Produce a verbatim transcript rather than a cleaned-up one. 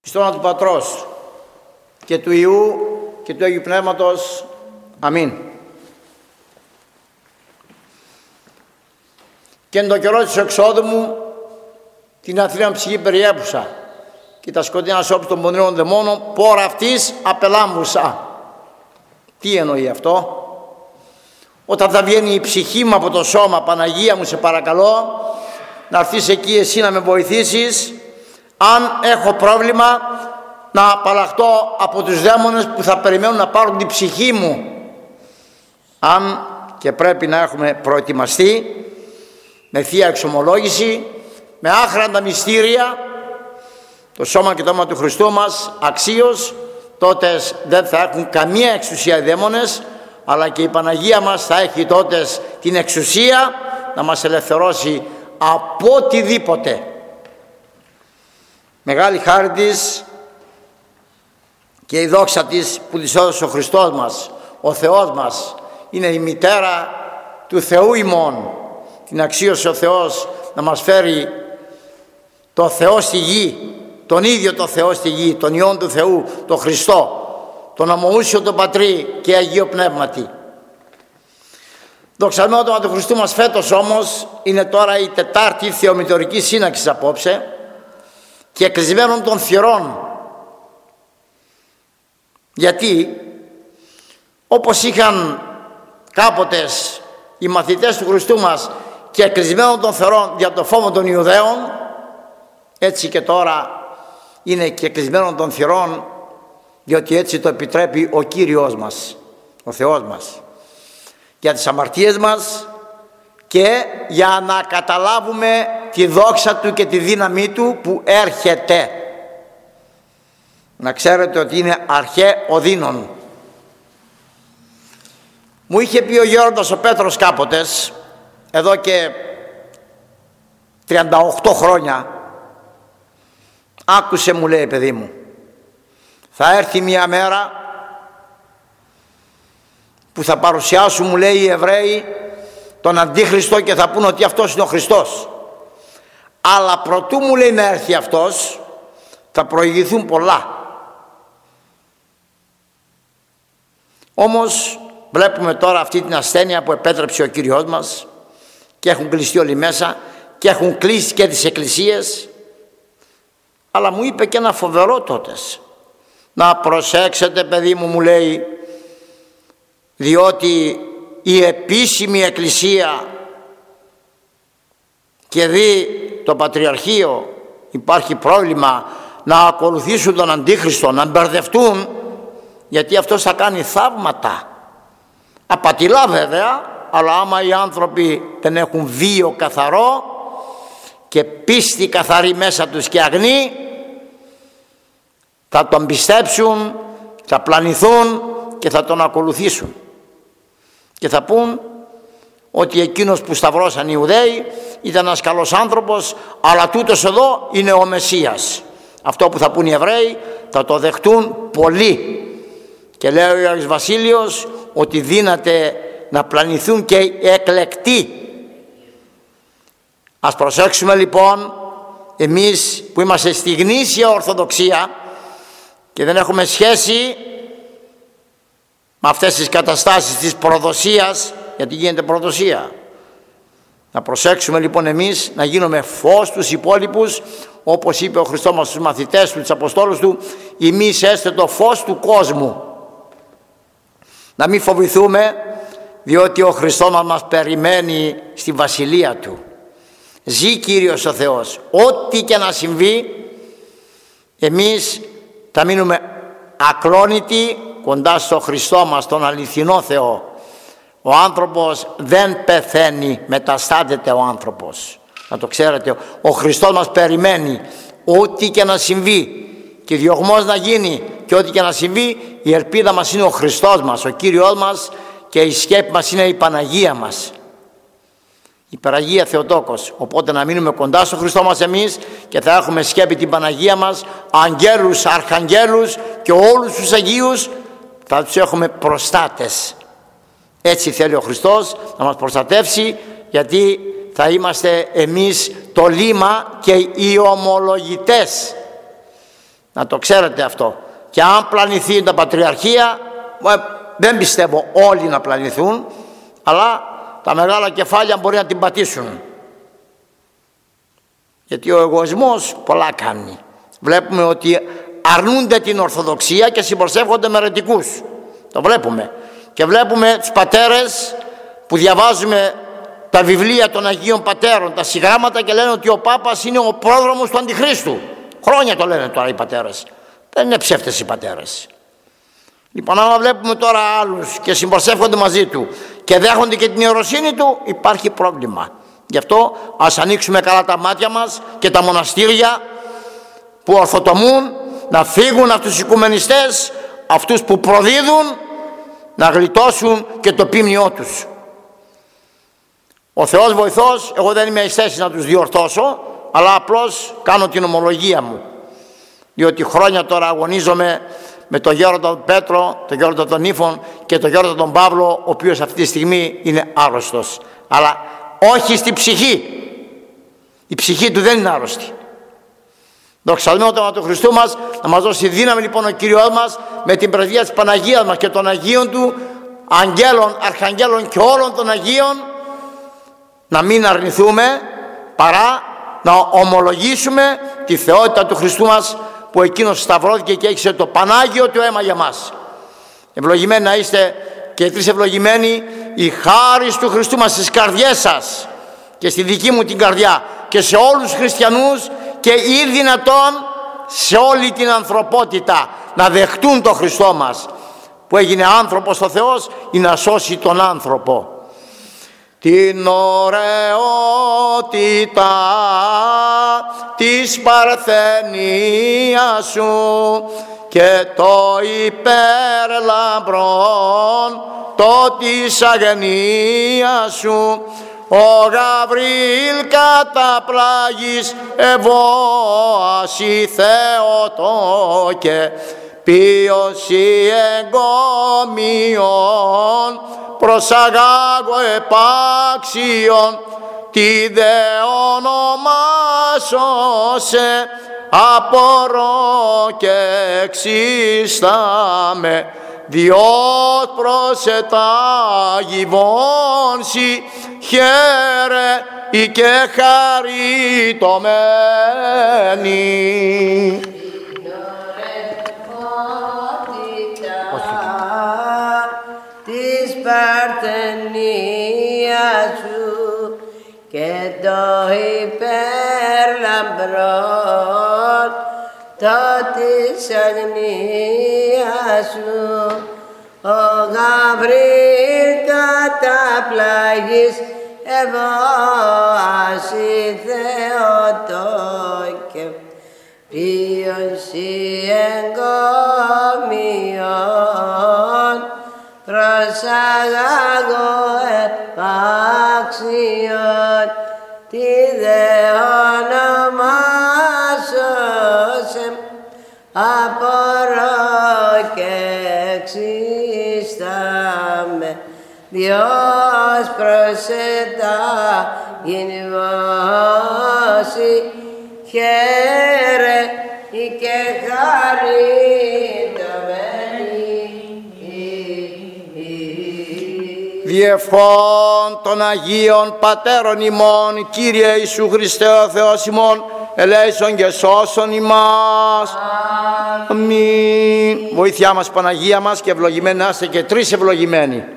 Στο όνομα του Πατρός και του Υιού και του Αγίου Πνεύματος. Αμήν. Και εν το καιρό της εξόδου μου την αθλίαν ψυχή περιέπουσα και τα σκοτεινά σώπη των πονηρών δαιμόνων πόρα αυτής απελάμβουσα. Τι εννοεί αυτό? Όταν θα βγαίνει η ψυχή μου από το σώμα, Παναγία μου σε παρακαλώ να έρθεις εκεί εσύ να με βοηθήσεις, αν έχω πρόβλημα να απαλλαχτώ από τους δαίμονες που θα περιμένουν να πάρουν την ψυχή μου. Αν και πρέπει να έχουμε προετοιμαστεί με θεία εξομολόγηση, με άχραντα μυστήρια, το σώμα και το αίμα του Χριστού μας αξίως, τότε δεν θα έχουν καμία εξουσία οι δαίμονες, αλλά και η Παναγία μας θα έχει τότε την εξουσία να μας ελευθερώσει από οτιδήποτε. Μεγάλη χάρη της και η δόξα της που της έδωσε ο Χριστός μας, ο Θεός μας, είναι η μητέρα του Θεού ημών. Την αξίωσε ο Θεός να μας φέρει το Θεό στη γη, τον ίδιο το Θεό στη γη, τον Υιόν του Θεού, τον Χριστό, τον Ομοούσιο τον Πατρί και Αγίο Πνεύματι. Δοξασμένο το όνομα του Χριστού μας. Φέτος όμως είναι τώρα η τετάρτη θεομητορική σύναξη απόψε και κλεισμένων των θυρών. Γιατί όπως είχαν κάποτε οι μαθητές του Χριστού μας και κλεισμένων των θυρών για το φόβο των Ιουδαίων, έτσι και τώρα είναι και κλεισμένων των θυρών, διότι έτσι το επιτρέπει ο Κύριος μας, ο Θεός μας, για τις αμαρτίες μας και για να καταλάβουμε τη δόξα Του και τη δύναμή Του που έρχεται. Να ξέρετε ότι είναι αρχέ οδύνων. Μου είχε πει ο Γέροντας ο Πέτρος κάποτες, εδώ και τριάντα οκτώ χρόνια, άκουσε μου λέει παιδί μου, θα έρθει μια μέρα που θα παρουσιάσουν μου λέει οι Εβραίοι τον Αντίχριστο και θα πούν ότι αυτός είναι ο Χριστός. Αλλά προτού μου λέει να έρθει αυτός θα προηγηθούν πολλά. Όμως βλέπουμε τώρα αυτή την ασθένεια που επέτρεψε ο Κύριος μας και έχουν κλειστεί όλοι μέσα και έχουν κλείσει και τις εκκλησίες. Αλλά μου είπε και ένα φοβερό τότες. Να προσέξετε παιδί μου, μου λέει, διότι η επίσημη εκκλησία και δει το Πατριαρχείο υπάρχει πρόβλημα να ακολουθήσουν τον Αντίχριστο, να μπερδευτούν, γιατί αυτός θα κάνει θαύματα. Απατηλά βέβαια, αλλά άμα οι άνθρωποι δεν έχουν βίο καθαρό και πίστη καθαρή μέσα τους και αγνή, θα τον πιστέψουν, θα πλανηθούν και θα τον ακολουθήσουν και θα πούν ότι εκείνος που σταυρώσαν οι Ιουδαίοι ήταν ένας καλός άνθρωπος, αλλά τούτος εδώ είναι ο Μεσσίας. Αυτό που θα πούν οι Εβραίοι θα το δεχτούν πολλοί. Και λέει ο Άγιος Βασίλειος ότι δύναται να πλανηθούν και οι εκλεκτοί. Ας προσέξουμε λοιπόν εμείς που είμαστε στη γνήσια Ορθοδοξία και δεν έχουμε σχέση με αυτές τις καταστάσεις της προδοσίας, γιατί γίνεται προδοσία. Να προσέξουμε λοιπόν εμείς να γίνουμε φως τους υπόλοιπους, όπως είπε ο Χριστός μας στους μαθητές του, τους Αποστόλους του, εμείς έστε το φως του κόσμου. Να μην φοβηθούμε, διότι ο Χριστός μας μας περιμένει στη βασιλεία Του. Ζει Κύριος ο Θεός. Ό,τι και να συμβεί, εμείς θα μείνουμε ακρόνητοι κοντά στο Χριστό μας, τον αληθινό Θεό. Ο άνθρωπος δεν πεθαίνει, μεταστάτεται ο άνθρωπος. Να το ξέρετε, ο Χριστός μας περιμένει ό,τι και να συμβεί και διωγμός να γίνει και ό,τι και να συμβεί, η ελπίδα μας είναι ο Χριστός μας, ο Κύριος μας, και η σκέπη μας είναι η Παναγία μας, η Παναγία Θεοτόκος. Οπότε να μείνουμε κοντά στο Χριστό μας εμείς και θα έχουμε σκέπη την Παναγία μας, αγγέλους, αρχαγγέλους και όλους τους Αγίους θα τους έχουμε προστάτες. Έτσι θέλει ο Χριστός να μας προστατεύσει, γιατί θα είμαστε εμείς το λίμα και οι ομολογητές. Να το ξέρετε αυτό. Και αν πλανηθεί τα πατριαρχία, δεν πιστεύω όλοι να πλανηθούν, αλλά τα μεγάλα κεφάλια μπορεί να την πατήσουν. Γιατί ο εγωισμός πολλά κάνει. Βλέπουμε ότι αρνούνται την Ορθοδοξία και συμπροσεύχονται με αιρετικούς. Το βλέπουμε. Και βλέπουμε τους πατέρες που διαβάζουμε τα βιβλία των Αγίων Πατέρων, τα συγγράμματα, και λένε ότι ο Πάπας είναι ο πρόδρομος του Αντιχρίστου. Χρόνια το λένε τώρα οι πατέρες. Δεν είναι ψεύτες οι πατέρες. Λοιπόν, άμα βλέπουμε τώρα άλλους και συμπροσεύχονται μαζί του και δέχονται και την ιεροσύνη του, υπάρχει πρόβλημα. Γι' αυτό ας ανοίξουμε καλά τα μάτια μας και τα μοναστήρια που ορθοτομούν, να φύγουν αυτούς τους οικουμενιστές, αυτούς που προδίδουν, να γλιτώσουν και το ποίμνιό τους. Ο Θεός βοηθός, εγώ δεν είμαι εις θέση να τους διορθώσω, αλλά απλώς κάνω την ομολογία μου. Διότι χρόνια τώρα αγωνίζομαι με τον Γέροντα τον Πέτρο, τον Γέροντα τον Ήφων και τον Γέροντα τον Παύλο, ο οποίος αυτή τη στιγμή είναι άρρωστος. Αλλά όχι στη ψυχή. Η ψυχή του δεν είναι άρρωστη. Δοξασμένο το όνομα του Χριστού μας, να μας δώσει δύναμη λοιπόν ο Κύριος μας με την πρεσβεία της Παναγίας μας και των Αγίων του, αγγέλων, αρχαγγέλων και όλων των Αγίων, να μην αρνηθούμε παρά να ομολογήσουμε τη θεότητα του Χριστού μας, που εκείνος σταυρώθηκε και έχισε το Πανάγιο του αίμα για μας. Ευλογημένοι να είστε και οι τρεις ευλογημένοι, η χάρις του Χριστού μας στις καρδιές σας και στη δική μου την καρδιά και σε όλους τους χριστιανούς, και ή δυνατόν σε όλη την ανθρωπότητα να δεχτούν τον Χριστό μας που έγινε άνθρωπος ο Θεός, ή να σώσει τον άνθρωπο. Την ωραιότητα της παρθενίας σου και το υπερλαμπρόν το της αγνίας σου, ο Γαβριήλ καταπλάγης ευώαση Θεότο και πίωση εγκόμιον προσαγάγω επάξιον, τη δε ονομάσωσε απορώ και εξίσταμε, διότι προσετάγιβόνσι χαίρε ή και χαριτωμένη. Της παρθενίας σου και το υπερλαμπρόν το της αγνίας σου, ο Γαβριήλ καταπλάγης ευώαση Θεότο και πίωση εγκόμιον προσαγάγω επάξιον, τη δε ονομάσωσε απορώ και εξίσταμε, Διός προσετάγιν βάση χαίρε ή και χαριτωμένη. Διευχών των Αγίων Πατέρων ημών, Κύριε Ιησού Χριστέ ο Θεός ημών, ελέησον και σώσον ημάς. Αμήν. Βοήθειά μας Παναγία μας, και ευλογημένοι να είστε και τρεις ευλογημένοι.